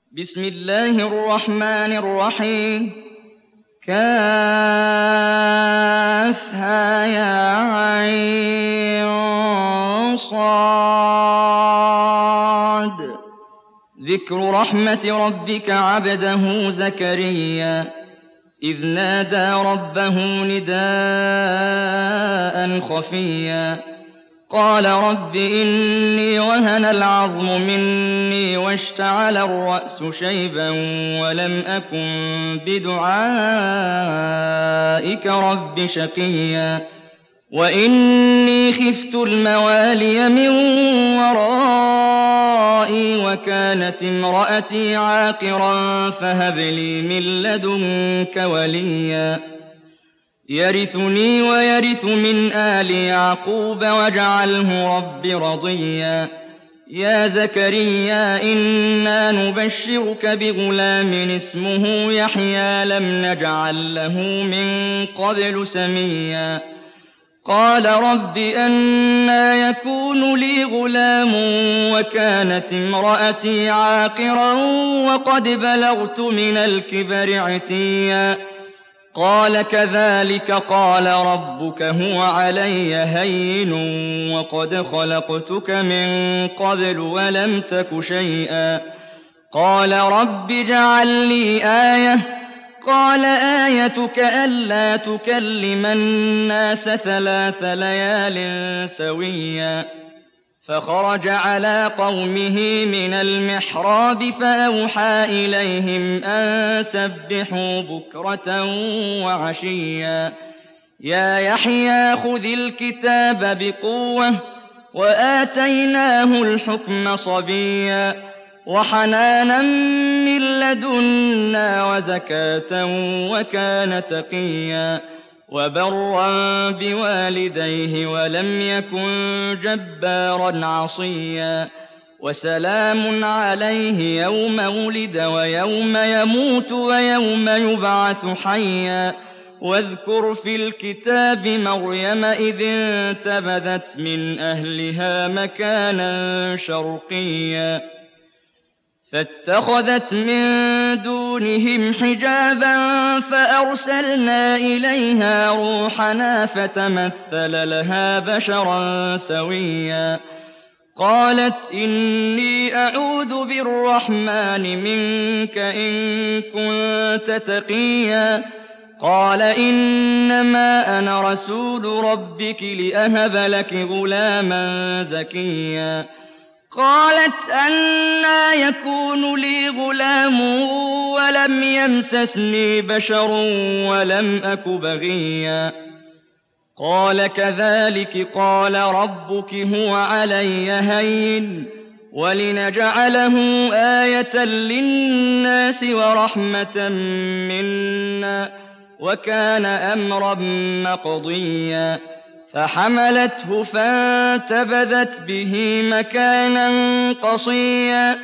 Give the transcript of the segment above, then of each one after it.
بسم الله الرحمن الرحيم. كافها يا عين صاد. ذكر رحمة ربك عبده زكريا إذ نادى ربه نداء خفيا قال رب إني وهن العظم مني واشتعل الرأس شيبا ولم أكن بدعائك رب شقيا وإني خفت الموالي من ورائي وكانت امرأتي عاقرا فهب لي من لدنك وليا يرثني ويرث من آل يعقوب واجعله رب رضيا يا زكريا إنا نبشرك بغلام اسمه يحيى لم نجعل له من قبل سميا قال رب أنى يكون لي غلام وكانت امرأتي عاقرا وقد بلغت من الكبر عتيا قال كذلك قال ربك هو علي هين وقد خلقتك من قبل ولم تك شيئا قال رب اجعل لي آية قال آيتك ألا تكلم الناس 3 ليال سويا فخرج على قومه من المحراب فأوحى إليهم أن سبحوا بكرة وعشيا يا يحيى خذ الكتاب بقوة وآتيناه الحكم صبيا وحنانا من لدنا وزكاة وكان تقيا وبرا بوالديه ولم يكن جبارا عصيا وسلام عليه يوم ولد ويوم يموت ويوم يبعث حيا واذكر في الكتاب مريم إذ انتبذت من أهلها مكانا شرقيا فاتخذت من دونهم حجابا فأرسلنا إليها روحنا فتمثل لها بشرا سويا قالت إني أعوذ بالرحمن منك إن كنت تقيا قال إنما أنا رسول ربك لأهب لك غلاما زكيا قالت أنى يكون لي غلام ولم يمسسني بشر ولم أك بغيا قال كذلك قال ربك هو علي هين ولنجعله آية للناس ورحمة منا وكان أمرا مقضيا فحملته فانتبذت به مكانا قصيا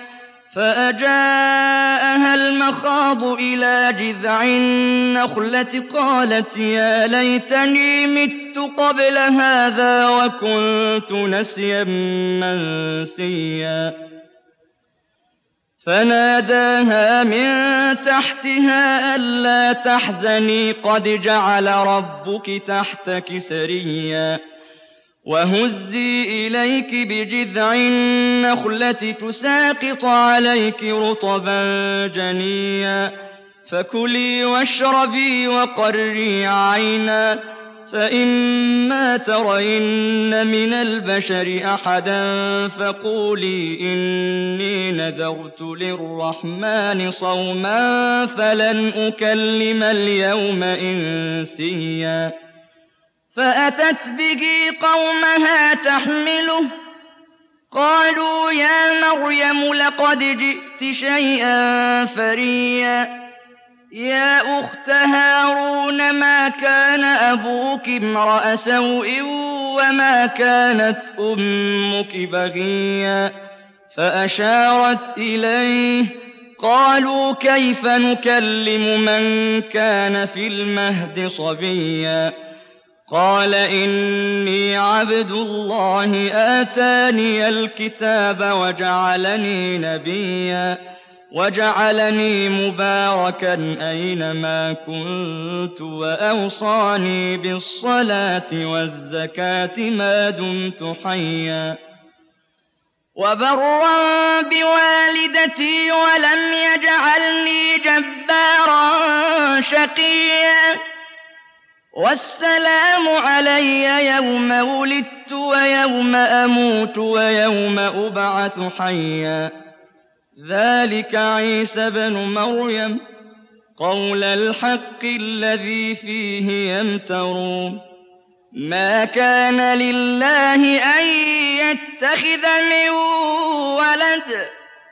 فأجاءها المخاض إلى جذع النخلة قالت يا ليتني مت قبل هذا وكنت نسيا منسيا فناداها من تحتها ألا تحزني قد جعل ربك تحتك سريا وهزي إليك بجذع النخلة تساقط عليك رطبا جنيا فكلي واشربي وقري عينا فإما ترين من البشر أحدا فقولي إني نذرت للرحمن صوما فلن أكلم اليوم إنسيا فأتت به قومها تحمله قالوا يا مريم لقد جئت شيئا فريا يا أخت هارون ما كان أبوك امرأ سوء وما كانت أمك بغيا فأشارت إليه قالوا كيف نكلم من كان في المهد صبيا قال إني عبد الله آتاني الكتاب وجعلني نبيا وجعلني مباركا أينما كنت وأوصاني بالصلاة والزكاة ما دمت حيا وبرا بوالدتي ولم يجعلني جبارا شقيا والسلام علي يوم ولدت ويوم أموت ويوم أبعث حيا ذلك عيسى بن مريم قول الحق الذي فيه يمترون ما كان لله أن يتخذ من ولد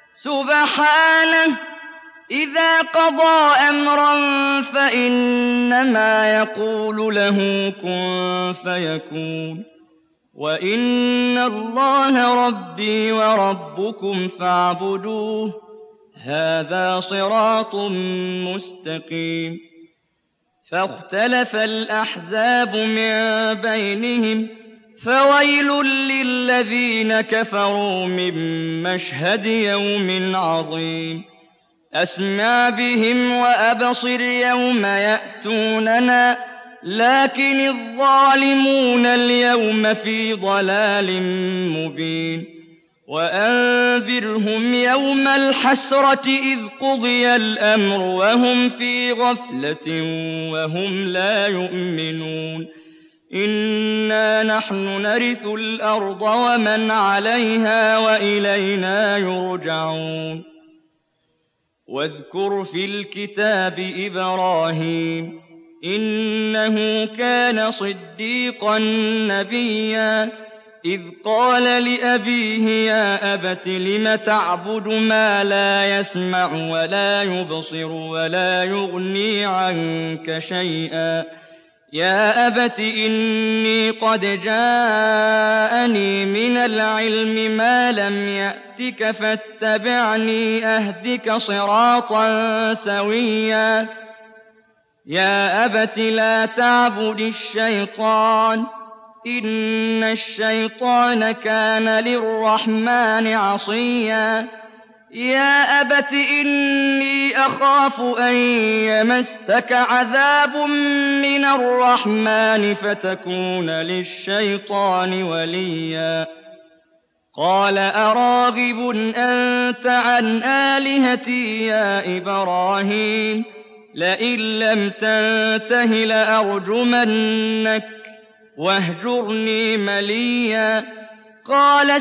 سبحانه إذا قضى أمرا فإنما يقول له كن فيكون وإن الله ربي وربكم فاعبدوه هذا صراط مستقيم فاختلف الأحزاب من بينهم فويل للذين كفروا من مشهد يوم عظيم أسمع بهم وأبصر يوم يأتوننا لكن الظالمون اليوم في ضلال مبين وأنذرهم يوم الحسرة إذ قضي الأمر وهم في غفلة وهم لا يؤمنون إنا نحن نرث الأرض ومن عليها وإلينا يرجعون واذكر في الكتاب إبراهيم إنه كان صديقا نبيا إذ قال لأبيه يا أبت لم تعبد ما لا يسمع ولا يبصر ولا يغني عنك شيئا يا أبت إني قد جاءني من العلم ما لم يأتك فاتبعني أهدك صراطا سويا يا أبت لا تعبد الشيطان إن الشيطان كان للرحمن عصيا يا أبت إني أخاف أن يمسك عذاب من الرحمن فتكون للشيطان وليا قال أراغب أنت عن آلهتي يا إبراهيم لئن لم تنته لأرجمنك واهجرني مليا قال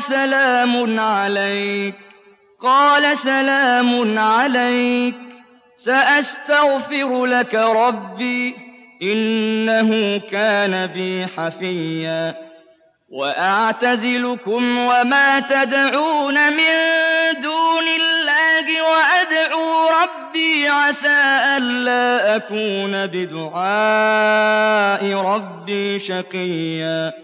سلام عليك سأستغفر لك ربي إنه كان بي حفيا وأعتزلكم وما تدعون من دون الله وأدعو ربي عسى ألا أكون بدعاء ربي شقيا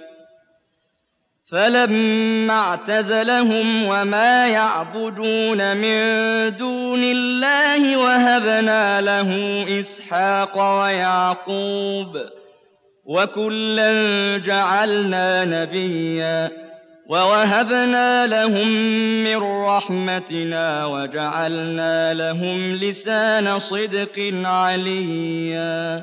فلما اعتزلهم وما يعبدون من دون الله وهبنا له إسحاق ويعقوب وكلا جعلنا نبيا ووهبنا لهم من رحمتنا وجعلنا لهم لسان صدق عليا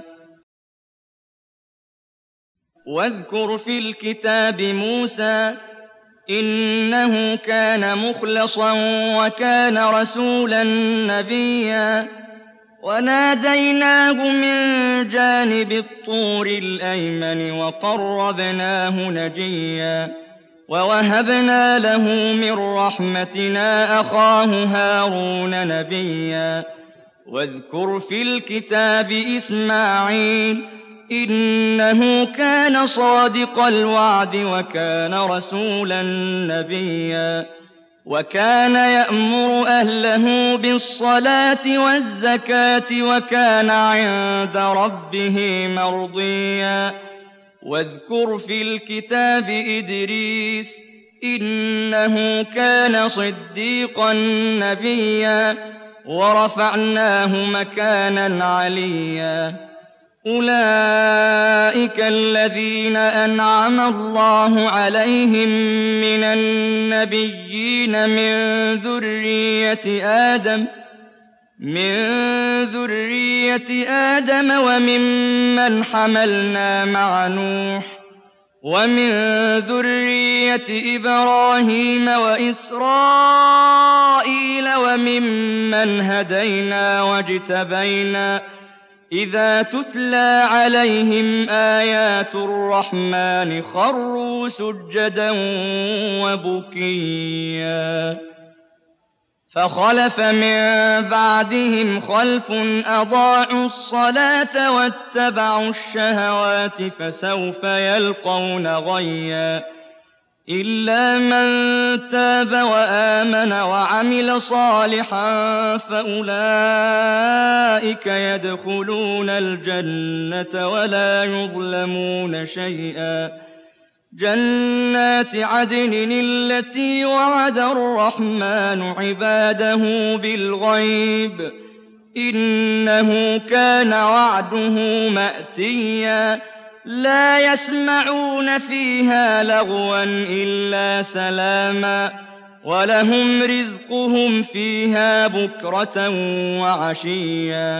واذكر في الكتاب موسى إنه كان مخلصا وكان رسولا نبيا وناديناه من جانب الطور الأيمن وقربناه نجيا ووهبنا له من رحمتنا أخاه هارون نبيا واذكر في الكتاب إسماعيل إنه كان صادق الوعد وكان رسولا نبيا وكان يأمر أهله بالصلاة والزكاة وكان عند ربه مرضيا واذكر في الكتاب إدريس إنه كان صديقا نبيا ورفعناه مكانا عليا أولئك الذين أنعم الله عليهم من النبيين من ذرية آدم من ذرية آدم وممن حملنا مع نوح ومن ذرية إبراهيم وإسرائيل وممن هدينا واجتبينا إذا تتلى عليهم آيات الرحمن خروا سجدا وبكيا فخلف من بعدهم خلف أضاعوا الصلاة واتبعوا الشهوات فسوف يلقون غيا إلا من تاب وآمن وعمل صالحا فأولئك يدخلون الجنة ولا يظلمون شيئا جنات عدن التي وعد الرحمن عباده بالغيب إنه كان وعده مأتيا لا يسمعون فيها لغوا إلا سلاما ولهم رزقهم فيها بكرة وعشيا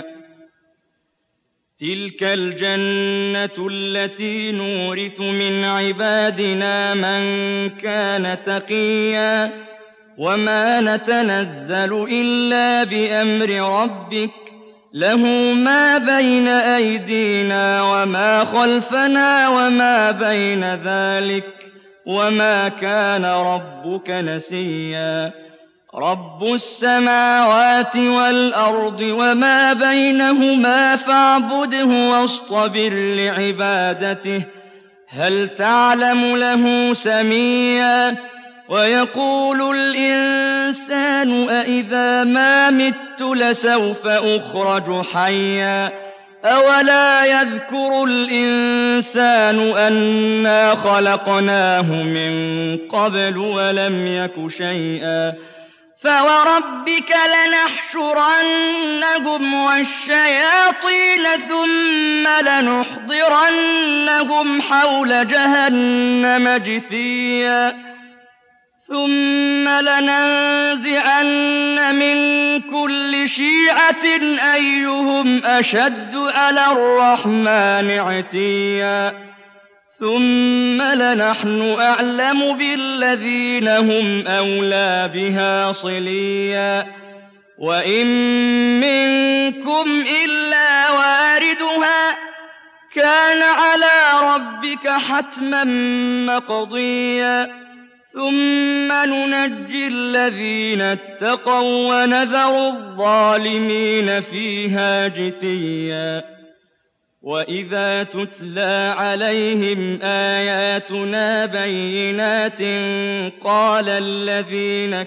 تلك الجنة التي نورث من عبادنا من كان تقيا وما نتنزل إلا بأمر ربك له ما بين أيدينا وما خلفنا وما بين ذلك وما كان ربك نسيا رب السماوات والأرض وما بينهما فاعبده واصطبر لعبادته هل تعلم له سميا ويقول الإنسان أإذا ما مت لسوف أخرج حيا أولا يذكر الإنسان أنا خلقناه من قبل ولم يك شيئا فوربك لنحشرنهم والشياطين ثم لنحضرنهم حول جهنم جثيا ثم لننزعن من كل شيعة أيهم أشد على الرحمن عتيا ثم لنحن أعلم بالذين هم أولى بها صليا وإن منكم إلا واردها كان على ربك حتما مقضيا ثم ننجي الذين اتقوا ونذر الظالمين فيها جثيا وإذا تتلى عليهم آياتنا بينات قال الذين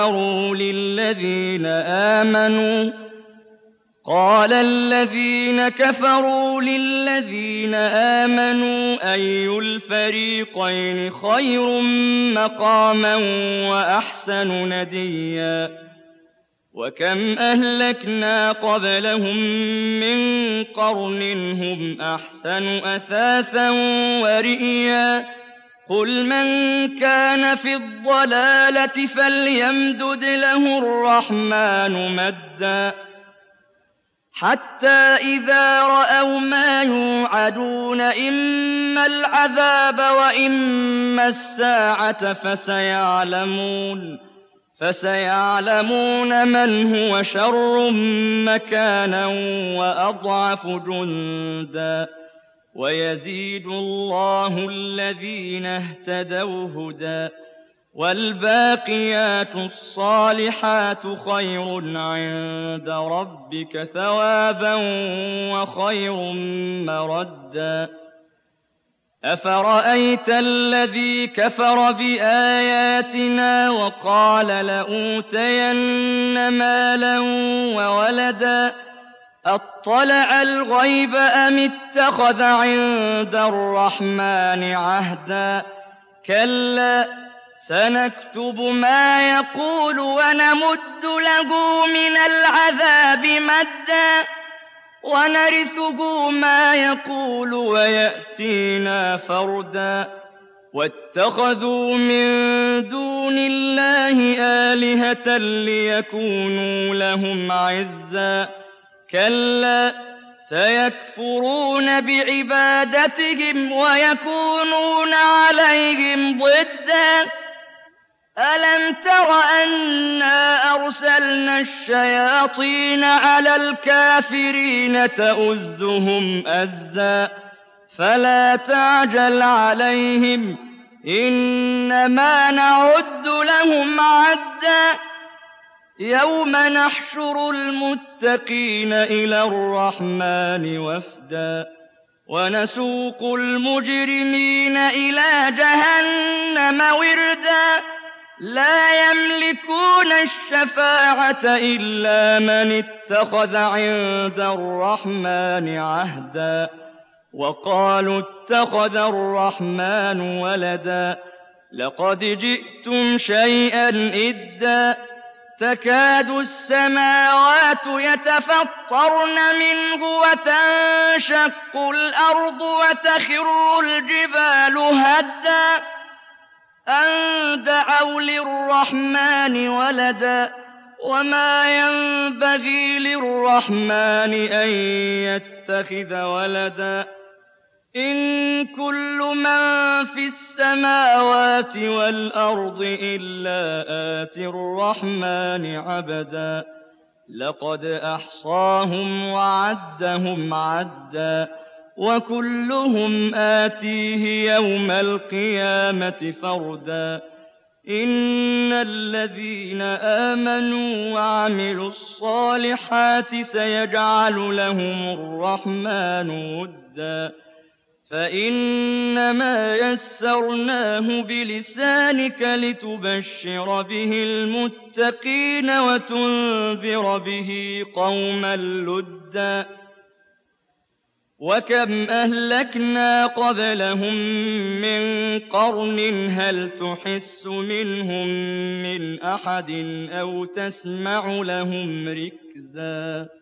كفروا للذين آمنوا أي الفريقين خير مقاما وأحسن نديا وكم أهلكنا قبلهم من قرن هم أحسن أثاثا ورئيا قل من كان في الضلالة فليمدد له الرحمن مدا حتى إذا رأوا ما يوعدون إما العذاب وإما الساعة فسيعلمون من هو شر مكانا وأضعف جندا ويزيد الله الذين اهتدوا هدى والباقيات الصالحات خير عند ربك ثوابا وخير مردا أفرأيت الذي كفر بآياتنا وقال لأوتين مالا وولدا أطلع الغيب أم اتخذ عند الرحمن عهدا كلا سنكتب ما يقول ونمد له من العذاب مدا ونرثه ما يقول ويأتينا فردا واتخذوا من دون الله آلهة ليكونوا لهم عزا كلا سيكفرون بعبادتهم ويكونون عليهم ضدا ألم تر أنا أرسلنا الشياطين على الكافرين تؤزهم أزا فلا تعجل عليهم إنما نعد لهم عدا يوم نحشر المتقين إلى الرحمن وفدا ونسوق المجرمين إلى جهنم وردا لا يملكون الشفاعة إلا من اتخذ عند الرحمن عهدا وقالوا اتخذ الرحمن ولدا لقد جئتم شيئا إدا تكاد السماوات يتفطرن منه وتنشق الأرض وتخر الجبال هدا أن دعوا للرحمن ولدا وما ينبغي للرحمن أن يتخذ ولدا إن كل من في السماوات والأرض إلا آتي الرحمن عبدا لقد أحصاهم وعدهم عدا وكلهم آتيه يوم القيامة فردا إن الذين آمنوا وعملوا الصالحات سيجعل لهم الرحمن ودا فإنما يسرناه بلسانك لتبشر به المتقين وتنذر به قوما لدا وكم أهلكنا قبلهم من قرن هل تحس منهم من أحد أو تسمع لهم ركزا